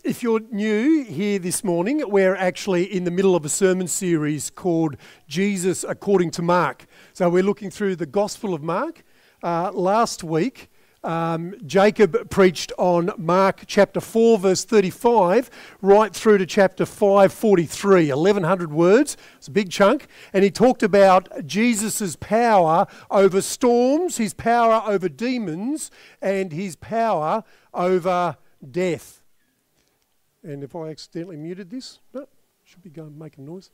If you're new here this morning, we're actually in the middle of a sermon series called Jesus According to Mark. So we're looking through the Gospel of Mark. Last week, Jacob preached on Mark chapter 4, verse 35, right through to chapter 5:43, 1,100 words. It's a big chunk. And he talked about Jesus' power over storms, his power over demons, and his power over death. And if I accidentally muted this, no, should be going making noise.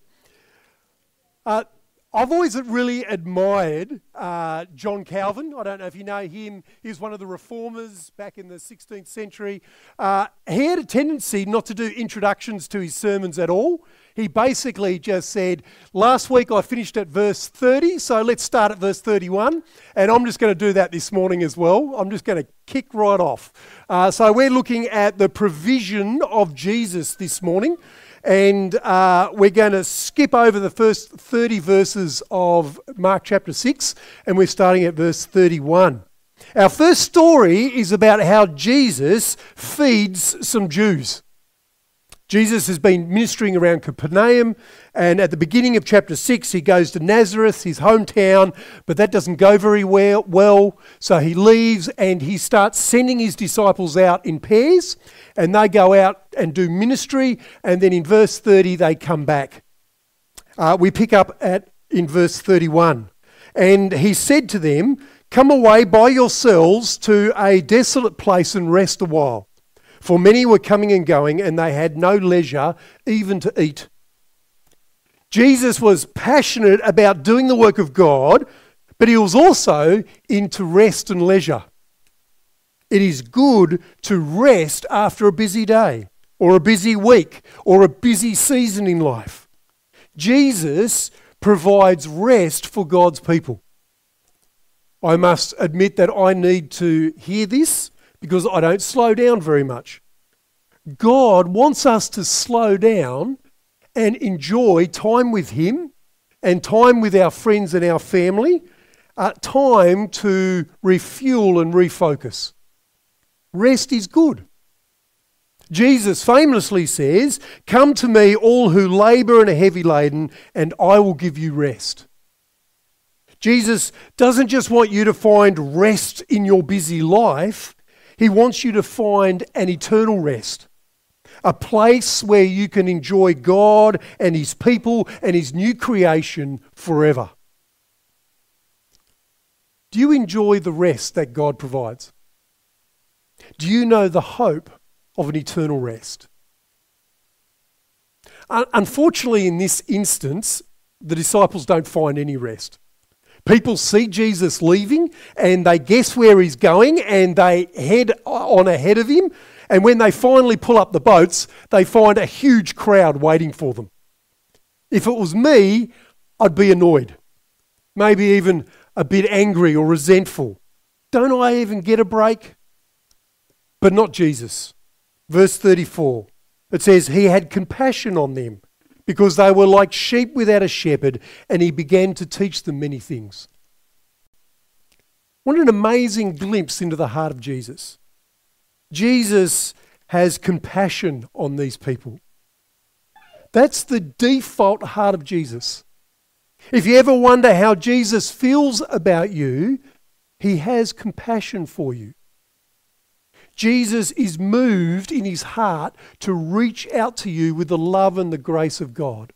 I've always really admired John Calvin. I don't know if you know him. He was one of the reformers back in the 16th century. He had a tendency not to do introductions to his sermons at all. He basically just said, last week I finished at verse 30, so let's start at verse 31. And I'm just going to do that this morning as well. I'm just going to kick right off. So we're looking at the provision of Jesus this morning. And we're going to skip over the first 30 verses of Mark chapter 6, and we're starting at verse 31. Our first story is about how Jesus feeds some Jews. Jesus has been ministering around Capernaum, and at the beginning of chapter 6, he goes to Nazareth, his hometown, but that doesn't go very well, so he leaves and he starts sending his disciples out in pairs, and they go out and do ministry, and then in verse 30, they come back. We pick up in verse 31. And he said to them, "Come away by yourselves to a desolate place and rest a while. For many were coming and going, and they had no leisure even to eat." Jesus was passionate about doing the work of God, but he was also into rest and leisure. It is good to rest after a busy day, or a busy week, or a busy season in life. Jesus provides rest for God's people. I must admit that I need to hear this, because I don't slow down very much. God wants us to slow down and enjoy time with him and time with our friends and our family, time to refuel and refocus. Rest is good. Jesus famously says, "Come to me all who labour and are heavy laden, and I will give you rest." Jesus doesn't just want you to find rest in your busy life. He wants you to find an eternal rest, a place where you can enjoy God and his people and his new creation forever. Do you enjoy the rest that God provides? Do you know the hope of an eternal rest? Unfortunately, in this instance, the disciples don't find any rest. People see Jesus leaving and they guess where he's going and they head on ahead of him. And when they finally pull up the boats, they find a huge crowd waiting for them. If it was me, I'd be annoyed, maybe even a bit angry or resentful. Don't I even get a break? But not Jesus. Verse 34, it says, "He had compassion on them, because they were like sheep without a shepherd, and he began to teach them many things." What an amazing glimpse into the heart of Jesus. Jesus has compassion on these people. That's the default heart of Jesus. If you ever wonder how Jesus feels about you, he has compassion for you. Jesus is moved in his heart to reach out to you with the love and the grace of God.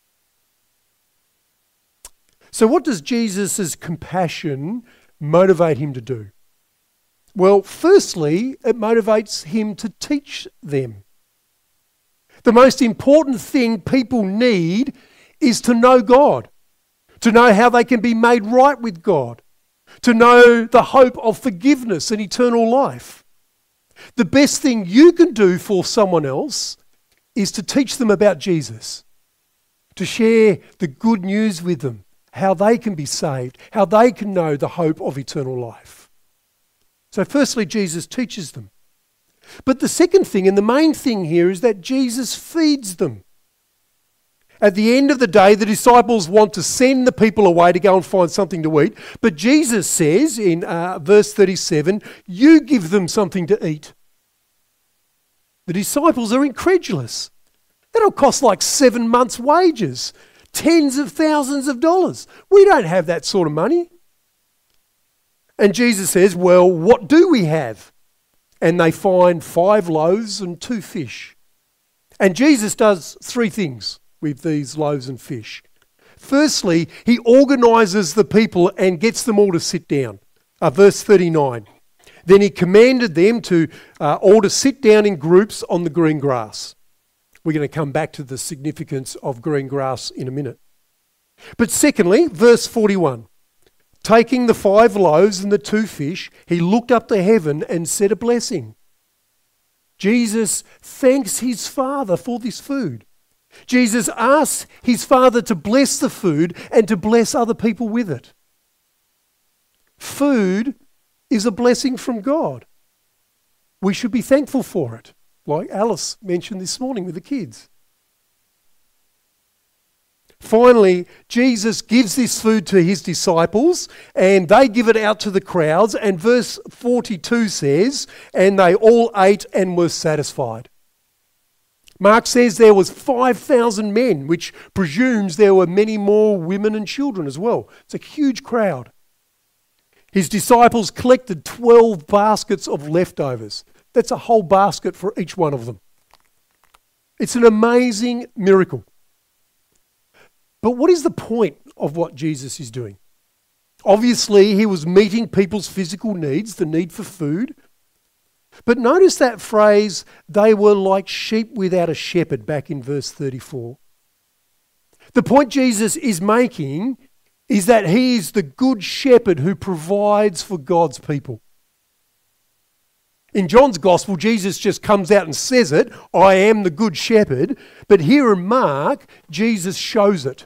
So what does Jesus' compassion motivate him to do? Well, firstly, it motivates him to teach them. The most important thing people need is to know God, to know how they can be made right with God, to know the hope of forgiveness and eternal life. The best thing you can do for someone else is to teach them about Jesus, to share the good news with them, how they can be saved, how they can know the hope of eternal life. So firstly, Jesus teaches them. But the second thing and the main thing here is that Jesus feeds them. At the end of the day, the disciples want to send the people away to go and find something to eat. But Jesus says in verse 37, you give them something to eat. The disciples are incredulous. That'll cost like 7 months' wages, tens of thousands of dollars. We don't have that sort of money. And Jesus says, well, what do we have? And they find 5 loaves and 2 fish. And Jesus does 3 things with these loaves and fish. Firstly, he organises the people and gets them all to sit down. Verse 39. Then he commanded them to all to sit down in groups on the green grass. We're going to come back to the significance of green grass in a minute. But secondly, verse 41. Taking the 5 loaves and the 2 fish, he looked up to heaven and said a blessing. Jesus thanks his Father for this food. Jesus asks his Father to bless the food and to bless other people with it. Food is a blessing from God. We should be thankful for it, like Alice mentioned this morning with the kids. Finally, Jesus gives this food to his disciples and they give it out to the crowds, and verse 42 says, and they all ate and were satisfied. Mark says there was 5,000 men, which presumes there were many more women and children as well. It's a huge crowd. His disciples collected 12 baskets of leftovers. That's a whole basket for each one of them. It's an amazing miracle. But what is the point of what Jesus is doing? Obviously, he was meeting people's physical needs, the need for food. But notice that phrase, they were like sheep without a shepherd, back in verse 34. The point Jesus is making is that he is the good shepherd who provides for God's people. In John's Gospel, Jesus just comes out and says it, I am the good shepherd. But here in Mark, Jesus shows it.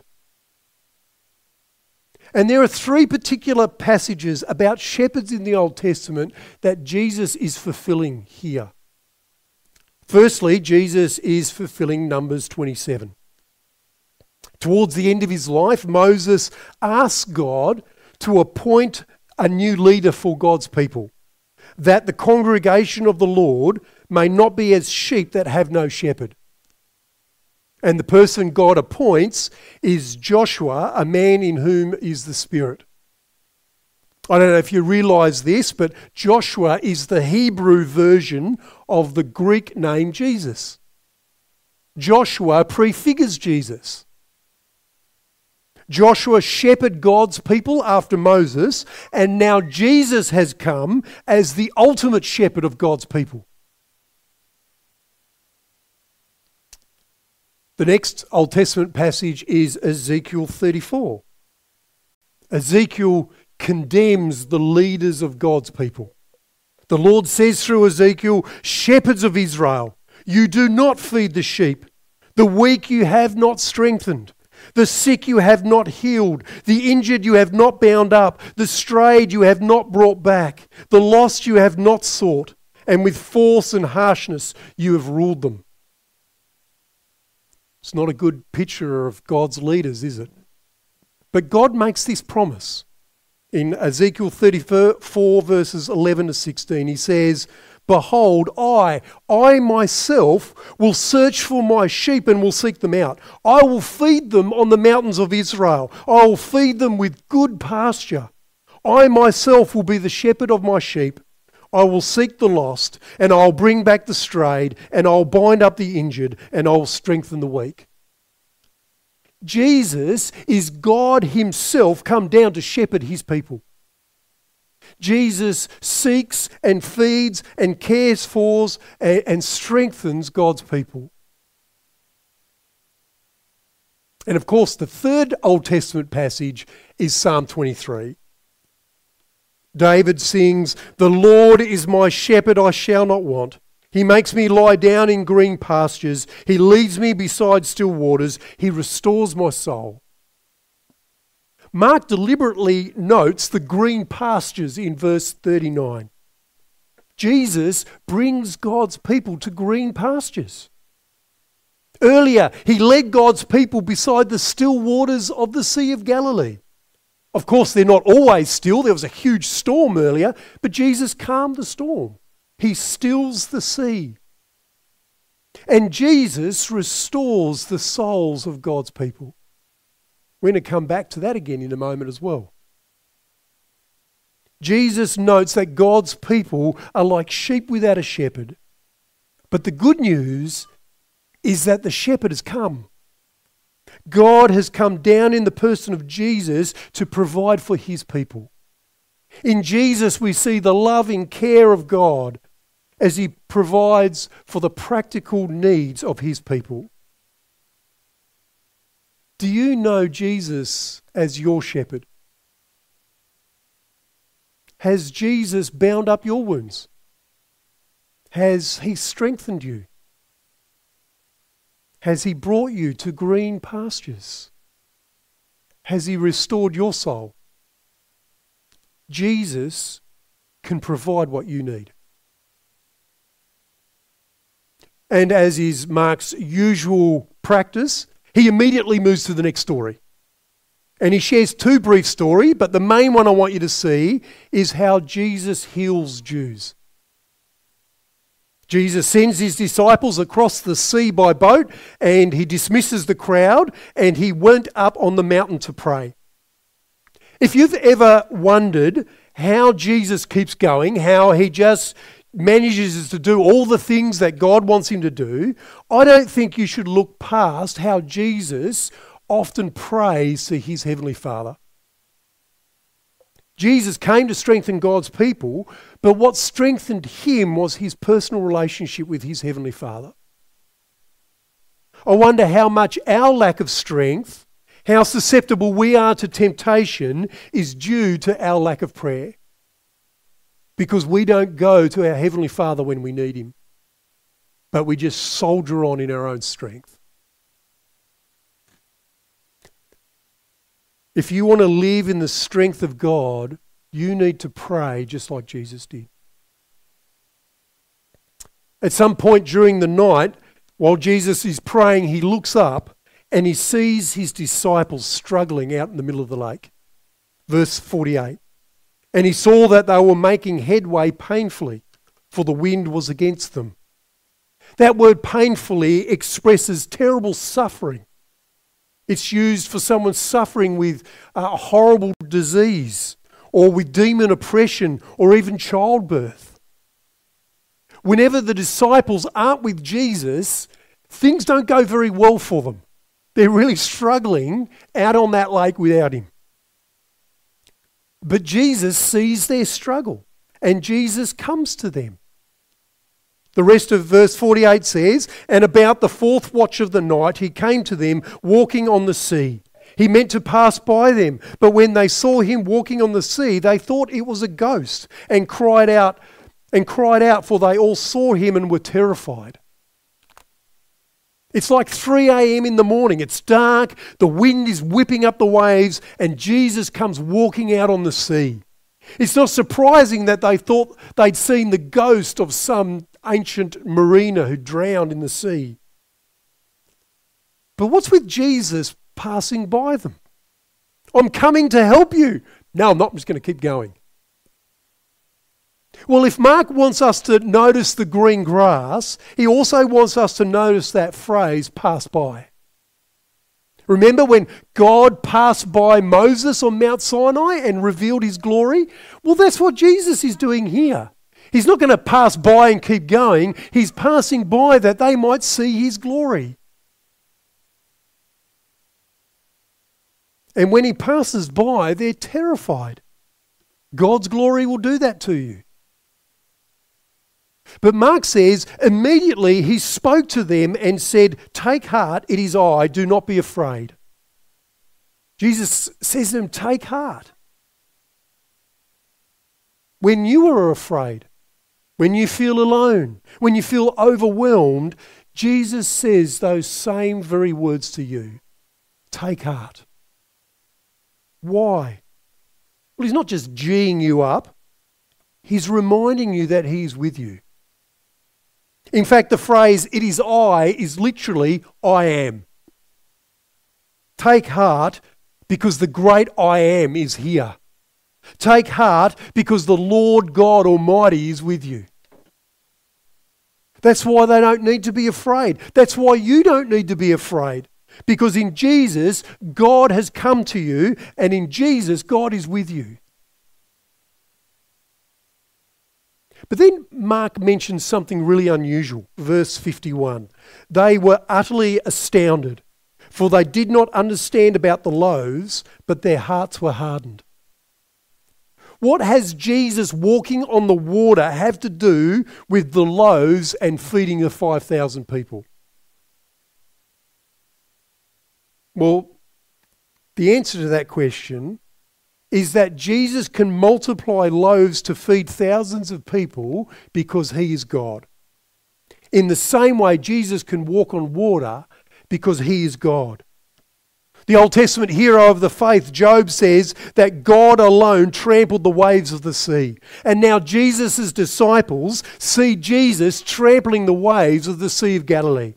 And there are 3 particular passages about shepherds in the Old Testament that Jesus is fulfilling here. Firstly, Jesus is fulfilling Numbers 27. Towards the end of his life, Moses asked God to appoint a new leader for God's people, that the congregation of the Lord may not be as sheep that have no shepherd. And the person God appoints is Joshua, a man in whom is the Spirit. I don't know if you realise this, but Joshua is the Hebrew version of the Greek name Jesus. Joshua prefigures Jesus. Joshua shepherded God's people after Moses, and now Jesus has come as the ultimate shepherd of God's people. The next Old Testament passage is Ezekiel 34. Ezekiel condemns the leaders of God's people. The Lord says through Ezekiel, shepherds of Israel, you do not feed the sheep. The weak you have not strengthened. The sick you have not healed. The injured you have not bound up. The strayed you have not brought back. The lost you have not sought. And with force and harshness you have ruled them. It's not a good picture of God's leaders, is it? But God makes this promise. In Ezekiel 34 verses 11 to 16, he says, behold, I myself will search for my sheep and will seek them out. I will feed them on the mountains of Israel. I will feed them with good pasture. I myself will be the shepherd of my sheep. I will seek the lost, and I'll bring back the strayed, and I'll bind up the injured, and I'll strengthen the weak. Jesus is God himself come down to shepherd his people. Jesus seeks and feeds and cares for and strengthens God's people. And of course, the third Old Testament passage is Psalm 23. David sings, the Lord is my shepherd, I shall not want. He makes me lie down in green pastures. He leads me beside still waters. He restores my soul. Mark deliberately notes the green pastures in verse 39. Jesus brings God's people to green pastures. Earlier, he led God's people beside the still waters of the Sea of Galilee. Of course, they're not always still. There was a huge storm earlier, but Jesus calmed the storm. He stills the sea. And Jesus restores the souls of God's people. We're going to come back to that again in a moment as well. Jesus notes that God's people are like sheep without a shepherd. But the good news is that the shepherd has come. God has come down in the person of Jesus to provide for his people. In Jesus, we see the loving care of God as he provides for the practical needs of his people. Do you know Jesus as your shepherd? Has Jesus bound up your wounds? Has he strengthened you? Has he brought you to green pastures? Has he restored your soul? Jesus can provide what you need. And as is Mark's usual practice, he immediately moves to the next story. And he shares two brief stories, but the main one I want you to see is how Jesus heals Jews. Jesus sends his disciples across the sea by boat, and he dismisses the crowd, and he went up on the mountain to pray. If you've ever wondered how Jesus keeps going, how he just manages to do all the things that God wants him to do, I don't think you should look past how Jesus often prays to his Heavenly Father. Jesus came to strengthen God's people, but what strengthened him was his personal relationship with his Heavenly Father. I wonder how much our lack of strength, how susceptible we are to temptation, is due to our lack of prayer. Because we don't go to our Heavenly Father when we need him, but we just soldier on in our own strength. If you want to live in the strength of God, you need to pray just like Jesus did. At some point during the night, while Jesus is praying, he looks up and he sees his disciples struggling out in the middle of the lake. Verse 48. And he saw that they were making headway painfully, for the wind was against them. That word painfully expresses terrible suffering. It's used for someone suffering with a horrible disease or with demon oppression or even childbirth. Whenever the disciples aren't with Jesus, things don't go very well for them. They're really struggling out on that lake without him. But Jesus sees their struggle and Jesus comes to them. The rest of verse 48 says, and about the fourth watch of the night he came to them walking on the sea. He meant to pass by them, but when they saw him walking on the sea, they thought it was a ghost and cried out, for they all saw him and were terrified. It's like 3 a.m. in the morning. It's dark, the wind is whipping up the waves, and Jesus comes walking out on the sea. It's not surprising that they thought they'd seen the ghost of some ancient mariner who drowned in the sea. But what's with Jesus passing by them? I'm coming to help you. No, I'm not. I'm just going to keep going. Well, if Mark wants us to notice the green grass, he also wants us to notice that phrase, pass by. Remember when God passed by Moses on Mount Sinai and revealed his glory? Well, that's what Jesus is doing here. He's not going to pass by and keep going. He's passing by that they might see his glory. And when he passes by, they're terrified. God's glory will do that to you. But Mark says, immediately he spoke to them and said, take heart, it is I, do not be afraid. Jesus says to them, take heart. When you are afraid, when you feel alone, when you feel overwhelmed, Jesus says those same very words to you. Take heart. Why? Well, he's not just geeing you up. He's reminding you that he's with you. In fact, the phrase, it is I, is literally, I am. Take heart because the great I am is here. Take heart because the Lord God Almighty is with you. That's why they don't need to be afraid. That's why you don't need to be afraid. Because in Jesus, God has come to you, and in Jesus, God is with you. But then Mark mentions something really unusual. Verse 51. They were utterly astounded, for they did not understand about the loaves, but their hearts were hardened. What has Jesus walking on the water have to do with the loaves and feeding the 5,000 people? Well, the answer to that question is that Jesus can multiply loaves to feed thousands of people because he is God. In the same way, Jesus can walk on water because he is God. The Old Testament hero of the faith, Job, says that God alone trampled the waves of the sea. And now Jesus' disciples see Jesus trampling the waves of the Sea of Galilee.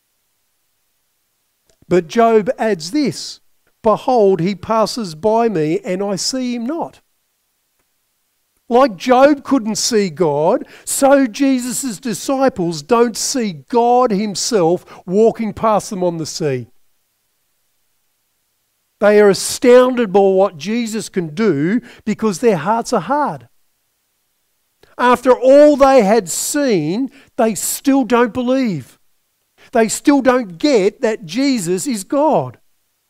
But Job adds this, "Behold, he passes by me and I see him not." Like Job couldn't see God, so Jesus' disciples don't see God himself walking past them on the sea. They are astounded by what Jesus can do because their hearts are hard. After all they had seen, they still don't believe. They still don't get that Jesus is God.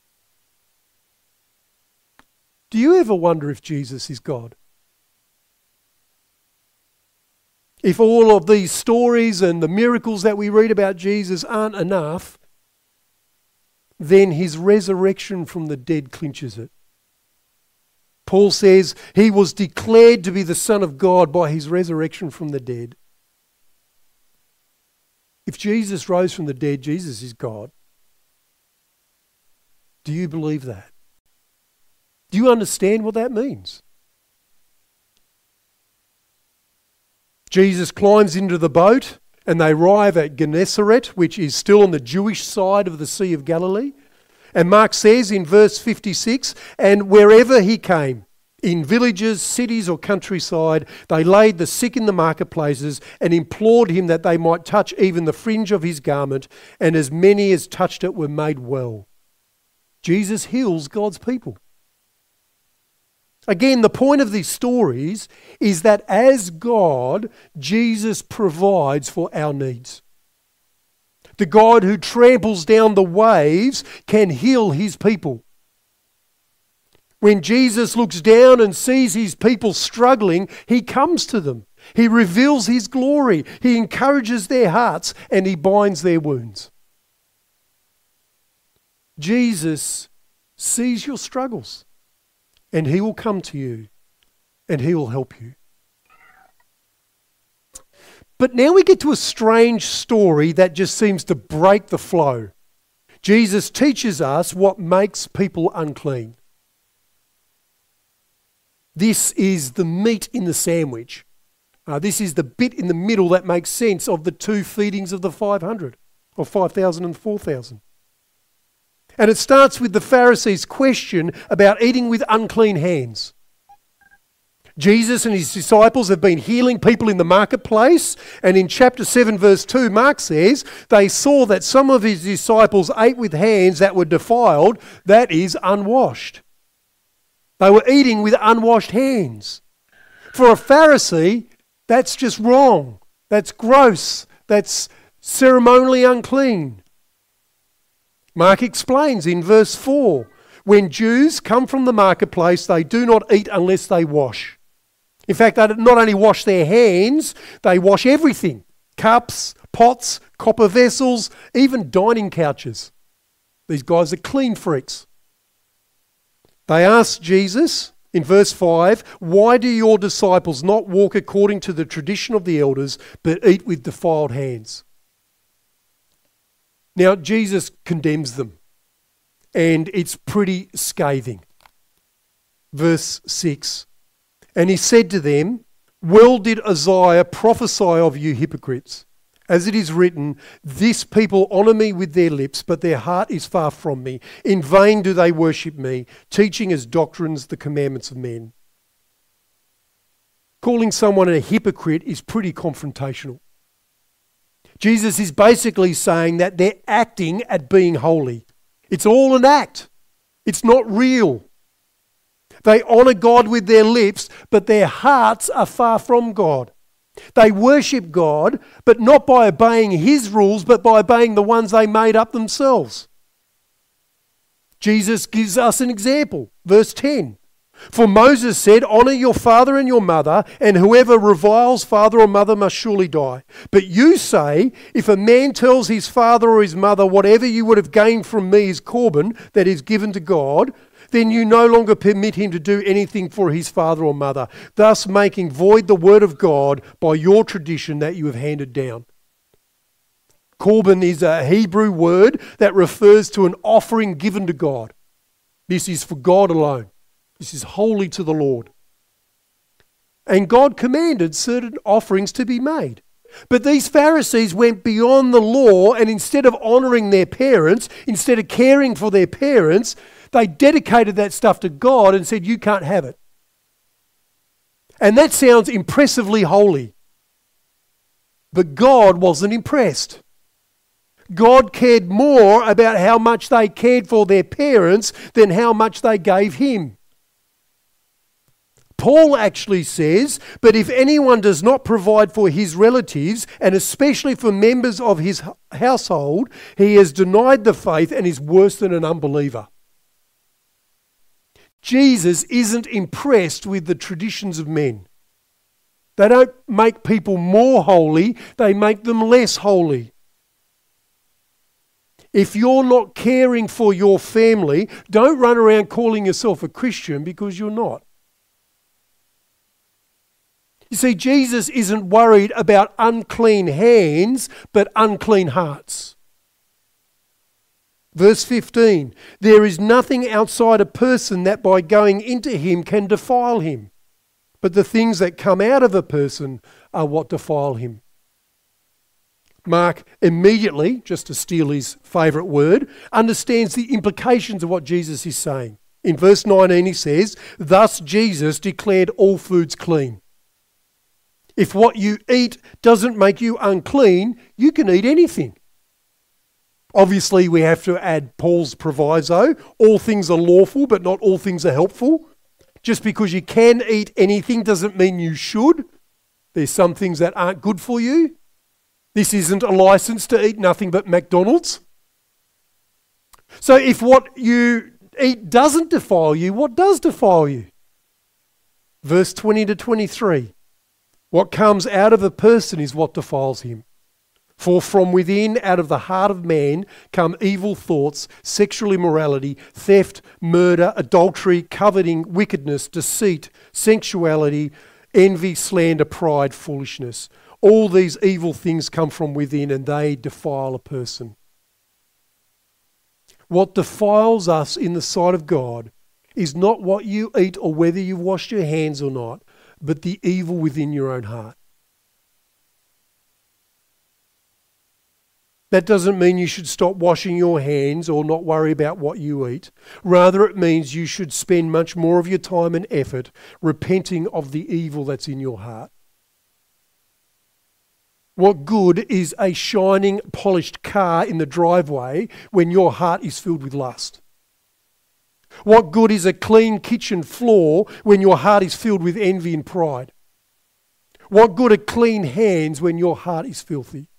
Do you ever wonder if Jesus is God? If all of these stories and the miracles that we read about Jesus aren't enough, then his resurrection from the dead clinches it. Paul says he was declared to be the Son of God by his resurrection from the dead. If Jesus rose from the dead, Jesus is God. Do you believe that? Do you understand what that means? Jesus climbs into the boat and they arrive at Gennesaret, which is still on the Jewish side of the Sea of Galilee. And Mark says in verse 56, "And wherever he came, in villages, cities or countryside, they laid the sick in the marketplaces and implored him that they might touch even the fringe of his garment, and as many as touched it were made well." Jesus heals God's people. Again, the point of these stories is that as God, Jesus provides for our needs. The God who tramples down the waves can heal his people. When Jesus looks down and sees his people struggling, he comes to them. He reveals his glory. He encourages their hearts and he binds their wounds. Jesus sees your struggles. And he will come to you and he will help you. But now we get to a strange story that just seems to break the flow. Jesus teaches us what makes people unclean. This is the meat in the sandwich. This is the bit in the middle that makes sense of the two feedings of the 500, or 5,000 and 4,000. And it starts with the Pharisees' question about eating with unclean hands. Jesus and his disciples have been healing people in the marketplace, and in chapter 7 verse 2, Mark says, they saw that some of his disciples ate with hands that were defiled, that is, unwashed. They were eating with unwashed hands. For a Pharisee, that's just wrong. That's gross. That's ceremonially unclean. Mark explains in verse 4, when Jews come from the marketplace, they do not eat unless they wash. In fact, they not only wash their hands, they wash everything. Cups, pots, copper vessels, even dining couches. These guys are clean freaks. They asked Jesus in verse 5, "Why do your disciples not walk according to the tradition of the elders, but eat with defiled hands?" Now, Jesus condemns them, and it's pretty scathing. Verse 6, "And he said to them, well did Isaiah prophesy of you hypocrites, as it is written, this people honour me with their lips, but their heart is far from me. In vain do they worship me, teaching as doctrines the commandments of men." Calling someone a hypocrite is pretty confrontational. Jesus is basically saying that they're acting at being holy. It's all an act. It's not real. They honour God with their lips, but their hearts are far from God. They worship God, but not by obeying His rules, but by obeying the ones they made up themselves. Jesus gives us an example. Verse 10. For Moses said, honour your father and your mother, and whoever reviles father or mother must surely die. But you say, if a man tells his father or his mother, whatever you would have gained from me is Corban, that is given to God, then you no longer permit him to do anything for his father or mother, thus making void the word of God by your tradition that you have handed down. Corban is a Hebrew word that refers to an offering given to God. This is for God alone. This is holy to the Lord. And God commanded certain offerings to be made. But these Pharisees went beyond the law, and instead of honouring their parents, instead of caring for their parents, they dedicated that stuff to God and said, you can't have it. And that sounds impressively holy. But God wasn't impressed. God cared more about how much they cared for their parents than how much they gave Him. Paul actually says, but if anyone does not provide for his relatives, and especially for members of his household, he has denied the faith and is worse than an unbeliever. Jesus isn't impressed with the traditions of men. They don't make people more holy, they make them less holy. If you're not caring for your family, don't run around calling yourself a Christian, because you're not. You see, Jesus isn't worried about unclean hands, but unclean hearts. Verse 15, there is nothing outside a person that by going into him can defile him, but the things that come out of a person are what defile him. Mark immediately, just to steal his favourite word, understands the implications of what Jesus is saying. In verse 19 he says, thus Jesus declared all foods clean. If what you eat doesn't make you unclean, you can eat anything. Obviously, we have to add Paul's proviso. All things are lawful, but not all things are helpful. Just because you can eat anything doesn't mean you should. There's some things that aren't good for you. This isn't a license to eat nothing but McDonald's. So if what you eat doesn't defile you, what does defile you? Verse 20 to 23. What comes out of a person is what defiles him. For from within, out of the heart of man, come evil thoughts, sexual immorality, theft, murder, adultery, coveting, wickedness, deceit, sensuality, envy, slander, pride, foolishness. All these evil things come from within, and they defile a person. What defiles us in the sight of God is not what you eat or whether you've washed your hands or not, but the evil within your own heart. That doesn't mean you should stop washing your hands or not worry about what you eat. Rather, it means you should spend much more of your time and effort repenting of the evil that's in your heart. What good is a shining, polished car in the driveway when your heart is filled with lust? What good is a clean kitchen floor when your heart is filled with envy and pride? What good are clean hands when your heart is filthy?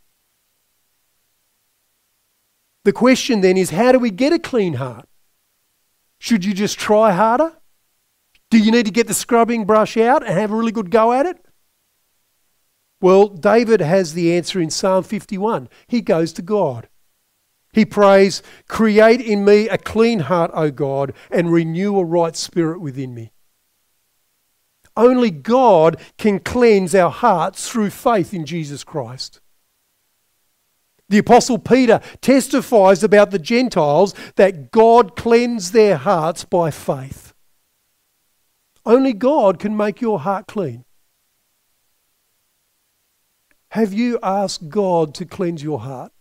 The question then is, how do we get a clean heart? Should you just try harder? Do you need to get the scrubbing brush out and have a really good go at it? Well, David has the answer in Psalm 51. He goes to God. He prays, create in me a clean heart, O God, and renew a right spirit within me. Only God can cleanse our hearts through faith in Jesus Christ. The Apostle Peter testifies about the Gentiles that God cleansed their hearts by faith. Only God can make your heart clean. Have you asked God to cleanse your heart?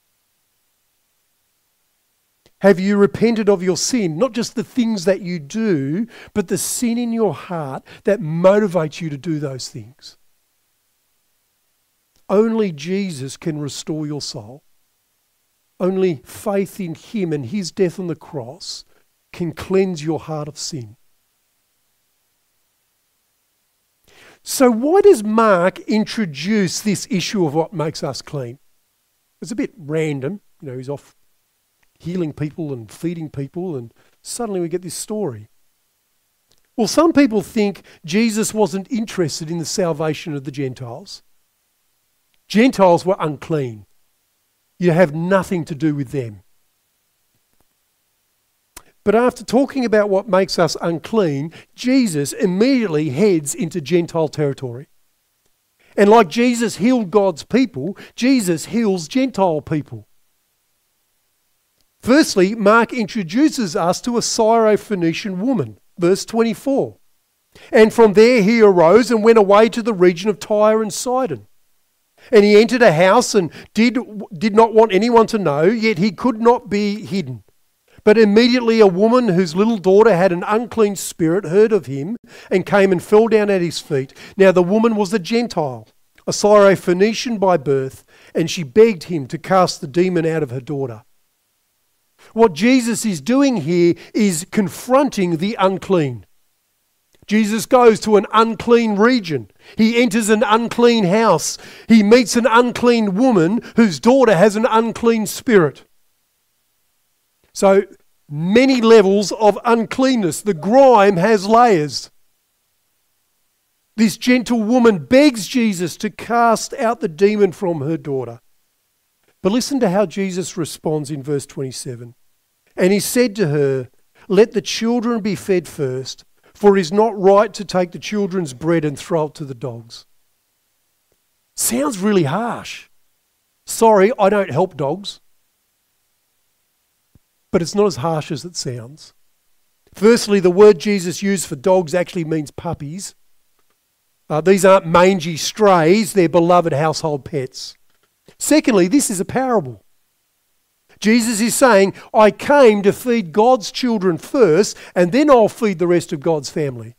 Have you repented of your sin? Not just the things that you do, but the sin in your heart that motivates you to do those things. Only Jesus can restore your soul. Only faith in him and his death on the cross can cleanse your heart of sin. So why does Mark introduce this issue of what makes us clean? It's a bit random. He's off healing people and feeding people, and suddenly we get this story. Well, some people think Jesus wasn't interested in the salvation of the Gentiles. Gentiles were unclean. You have nothing to do with them. But after talking about what makes us unclean, Jesus immediately heads into Gentile territory. And like Jesus healed God's people, Jesus heals Gentile people. Firstly, Mark introduces us to a Syrophoenician woman, verse 24. And from there he arose and went away to the region of Tyre and Sidon. And he entered a house and did not want anyone to know, yet he could not be hidden. But immediately a woman whose little daughter had an unclean spirit heard of him and came and fell down at his feet. Now the woman was a Gentile, a Syrophoenician by birth, and she begged him to cast the demon out of her daughter. What Jesus is doing here is confronting the unclean. Jesus goes to an unclean region. He enters an unclean house. He meets an unclean woman whose daughter has an unclean spirit. So many levels of uncleanness. The grime has layers. This gentle woman begs Jesus to cast out the demon from her daughter. But listen to how Jesus responds in verse 27. And he said to her, "Let the children be fed first, for it is not right to take the children's bread and throw it to the dogs." Sounds really harsh. Sorry, I don't help dogs. But it's not as harsh as it sounds. Firstly, the word Jesus used for dogs actually means puppies. These aren't mangy strays, they're beloved household pets. Secondly, this is a parable. Jesus is saying, I came to feed God's children first, and then I'll feed the rest of God's family.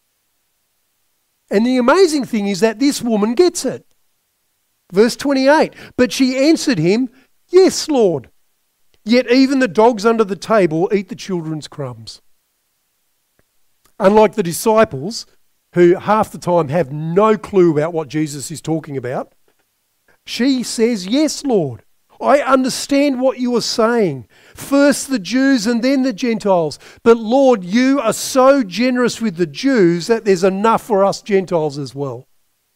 And the amazing thing is that this woman gets it. Verse 28, but she answered him, "Yes, Lord. Yet even the dogs under the table eat the children's crumbs." Unlike the disciples, who half the time have no clue about what Jesus is talking about, she says, "Yes, Lord. I understand what you are saying. First the Jews and then the Gentiles. But Lord, you are so generous with the Jews that there's enough for us Gentiles as well."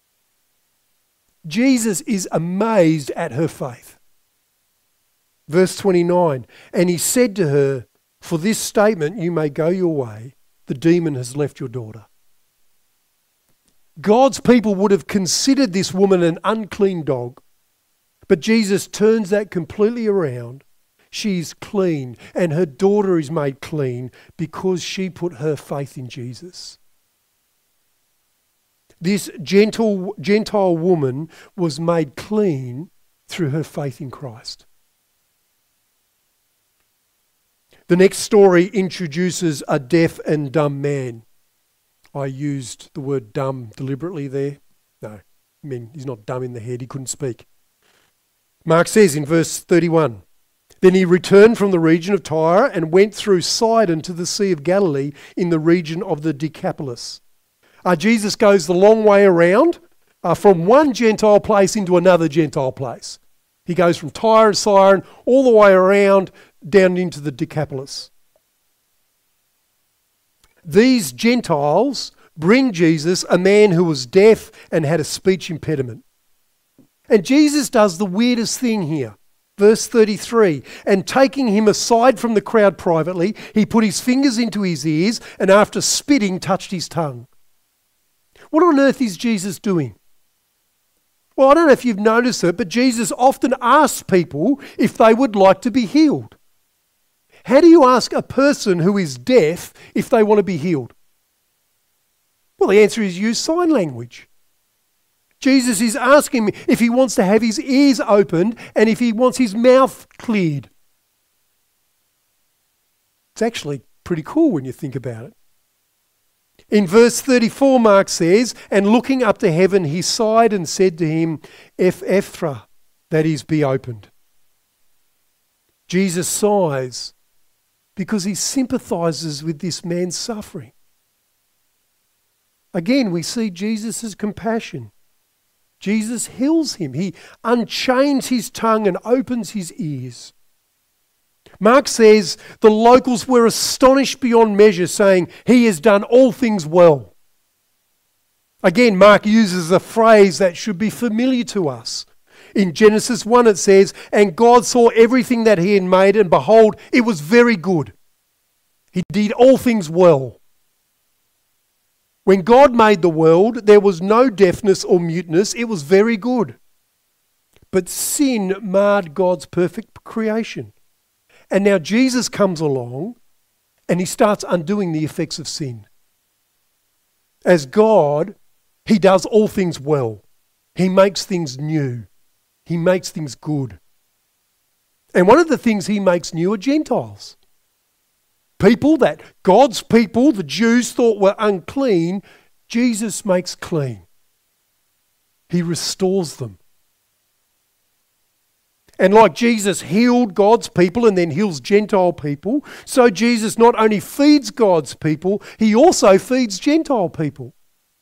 Jesus is amazed at her faith. Verse 29, and he said to her, "For this statement you may go your way. The demon has left your daughter." God's people would have considered this woman an unclean dog. But Jesus turns that completely around. She's clean, and her daughter is made clean because she put her faith in Jesus. This Gentile woman was made clean through her faith in Christ. The next story introduces a deaf and dumb man. I used the word dumb deliberately there. No, I mean, he's not dumb in the head, he couldn't speak. Mark says in verse 31, then he returned from the region of Tyre and went through Sidon to the Sea of Galilee in the region of the Decapolis. Jesus goes the long way around from one Gentile place into another Gentile place. He goes from Tyre and Sidon all the way around down into the Decapolis. These Gentiles bring Jesus a man who was deaf and had a speech impediment. And Jesus does the weirdest thing here. Verse 33, and taking him aside from the crowd privately, he put his fingers into his ears and after spitting touched his tongue. What on earth is Jesus doing? Well, I don't know if you've noticed it, but Jesus often asks people if they would like to be healed. How do you ask a person who is deaf if they want to be healed? Well, the answer is use sign language. Jesus is asking him if he wants to have his ears opened and if he wants his mouth cleared. It's actually pretty cool when you think about it. In verse 34, Mark says, "And looking up to heaven, he sighed and said to him, Ephphatha, that is, be opened." Jesus sighs because he sympathizes with this man's suffering. Again, we see Jesus' compassion. Jesus heals him. He unchains his tongue and opens his ears. Mark says the locals were astonished beyond measure, saying, "He has done all things well." Again, Mark uses a phrase that should be familiar to us. In Genesis 1 it says, "And God saw everything that he had made, and behold, it was very good." He did all things well. When God made the world, there was no deafness or muteness. It was very good. But sin marred God's perfect creation. And now Jesus comes along and he starts undoing the effects of sin. As God, he does all things well. He makes things new. He makes things good. And one of the things he makes new are Gentiles. People that God's people, the Jews, thought were unclean, Jesus makes clean. He restores them. And like Jesus healed God's people and then heals Gentile people, so Jesus not only feeds God's people, he also feeds Gentile people.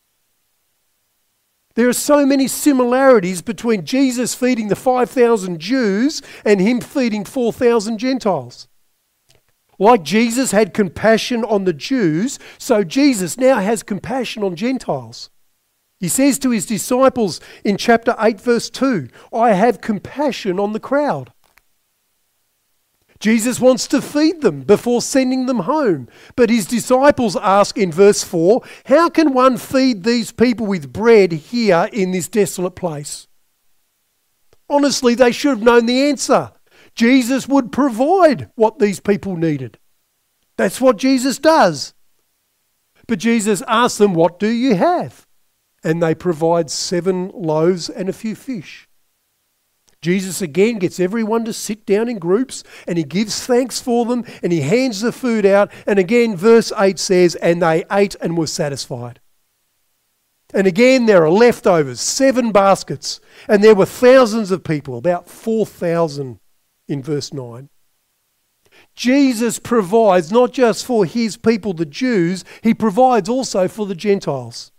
There are so many similarities between Jesus feeding the 5,000 Jews and him feeding 4,000 Gentiles. Like Jesus had compassion on the Jews, so Jesus now has compassion on Gentiles. He says to his disciples in chapter 8 verse 2, "I have compassion on the crowd." Jesus wants to feed them before sending them home. But his disciples ask in verse 4, "How can one feed these people with bread here in this desolate place?" Honestly, they should have known the answer. Jesus would provide what these people needed. That's what Jesus does. But Jesus asks them, "What do you have?" And they provide 7 loaves and a few fish. Jesus again gets everyone to sit down in groups and he gives thanks for them and he hands the food out. And again, verse 8 says, "And they ate and were satisfied." And again, there are leftovers, 7 baskets. And there were thousands of people, about 4,000 in verse 9. Jesus provides not just for his people, the Jews, he provides also for the Gentiles.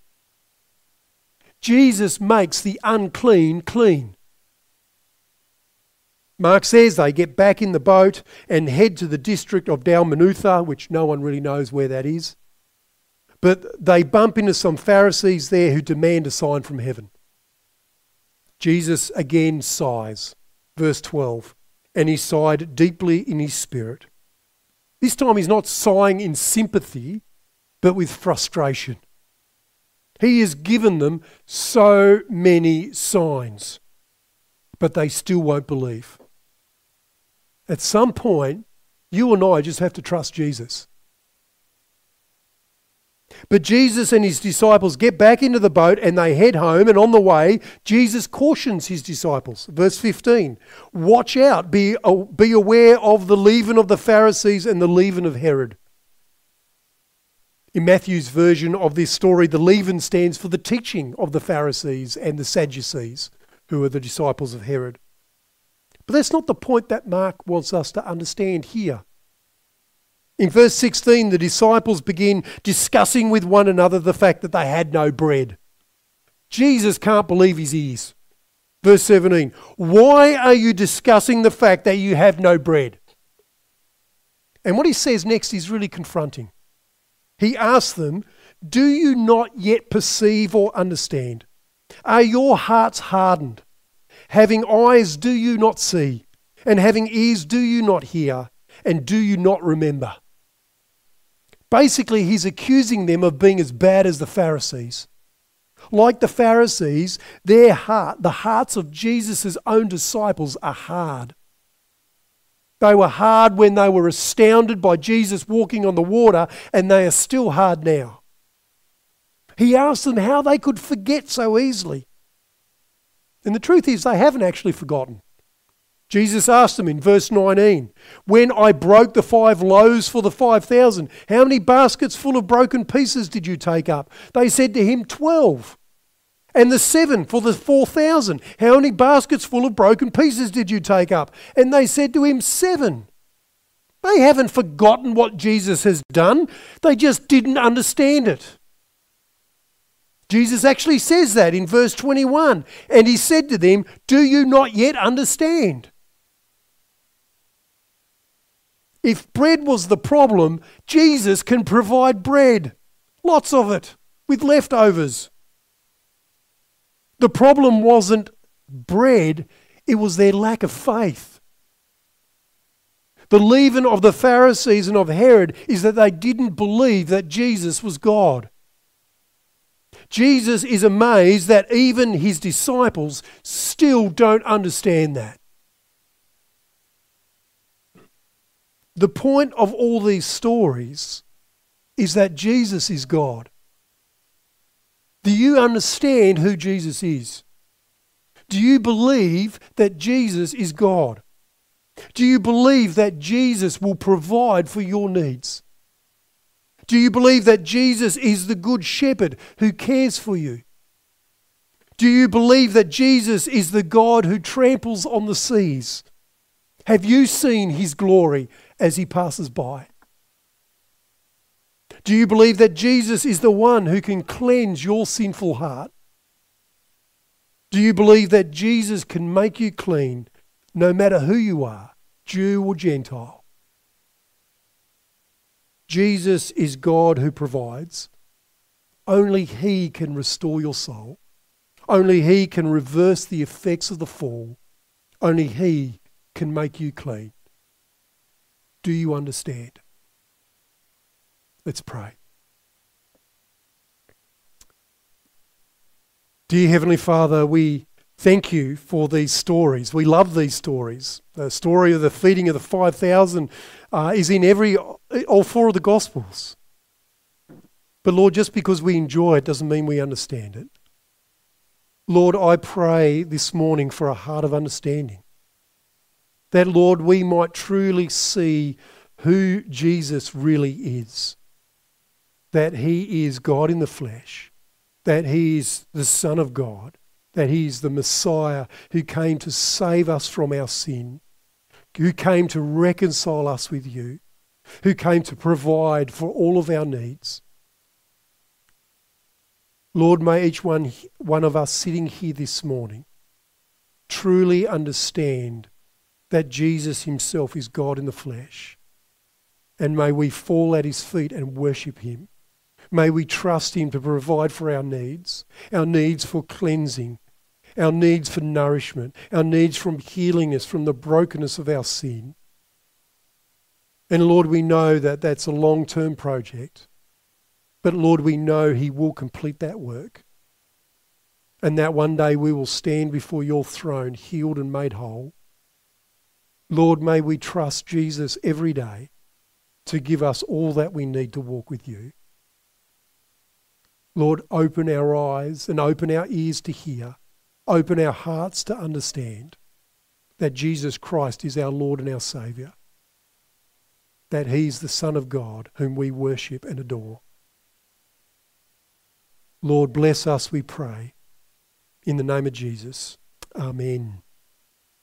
Jesus makes the unclean clean. Mark says they get back in the boat and head to the district of Dalmanutha, which no one really knows where that is. But they bump into some Pharisees there who demand a sign from heaven. Jesus again sighs. Verse 12. "And he sighed deeply in his spirit." This time he's not sighing in sympathy, but with frustration. He has given them so many signs, but they still won't believe. At some point, you and I just have to trust Jesus. But Jesus and his disciples get back into the boat and they head home, and on the way, Jesus cautions his disciples. Verse 15, "Watch out, be aware of the leaven of the Pharisees and the leaven of Herod." In Matthew's version of this story, the leaven stands for the teaching of the Pharisees and the Sadducees, who are the disciples of Herod. But that's not the point that Mark wants us to understand here. In verse 16, the disciples begin discussing with one another the fact that they had no bread. Jesus can't believe his ears. Verse 17, "Why are you discussing the fact that you have no bread?" And what he says next is really confronting. He asks them, "Do you not yet perceive or understand? Are your hearts hardened? Having eyes, do you not see? And having ears, do you not hear? And do you not remember?" Basically, he's accusing them of being as bad as the Pharisees. Like the Pharisees, the hearts of Jesus' own disciples are hard. They were hard when they were astounded by Jesus walking on the water, and they are still hard now. He asked them how they could forget so easily. And the truth is, they haven't actually forgotten. Jesus asked them in verse 19, when I broke the 5 loaves for the 5,000, how many baskets full of broken pieces did you take up? They said to him, 12. And the 7 for the 4,000, how many baskets full of broken pieces did you take up? And they said to him, 7. They haven't forgotten what Jesus has done. They just didn't understand it. Jesus actually says that in verse 21. And he said to them, do you not yet understand? If bread was the problem, Jesus can provide bread. Lots of it, with leftovers. The problem wasn't bread, it was their lack of faith. The leaven of the Pharisees and of Herod is that they didn't believe that Jesus was God. Jesus is amazed that even his disciples still don't understand that. The point of all these stories is that Jesus is God. Do you understand who Jesus is? Do you believe that Jesus is God? Do you believe that Jesus will provide for your needs? Do you believe that Jesus is the good shepherd who cares for you? Do you believe that Jesus is the God who tramples on the seas? Have you seen his glory as he passes by? Do you believe that Jesus is the one who can cleanse your sinful heart? Do you believe that Jesus can make you clean no matter who you are, Jew or Gentile? Jesus is God who provides. Only he can restore your soul. Only he can reverse the effects of the fall. Only he can make you clean. Do you understand? Let's pray. Dear Heavenly Father, we thank you for these stories. We love these stories. The story of the feeding of the 5,000 is in all 4 of the Gospels. But Lord, just because we enjoy it doesn't mean we understand it. Lord, I pray this morning for a heart of understanding. That, Lord, we might truly see who Jesus really is. That he is God in the flesh. That he is the Son of God. That he is the Messiah who came to save us from our sin. Who came to reconcile us with you. Who came to provide for all of our needs. Lord, may each one of us sitting here this morning truly understand that Jesus himself is God in the flesh. And may we fall at his feet and worship him. May we trust him to provide for our needs for cleansing, our needs for nourishment, our needs from healing us from the brokenness of our sin. And Lord, we know that that's a long-term project. But Lord, we know he will complete that work. And that one day we will stand before your throne, healed and made whole. Lord, may we trust Jesus every day to give us all that we need to walk with you. Lord, open our eyes and open our ears to hear. Open our hearts to understand that Jesus Christ is our Lord and our Saviour. That he's the Son of God whom we worship and adore. Lord, bless us, we pray. In the name of Jesus. Amen.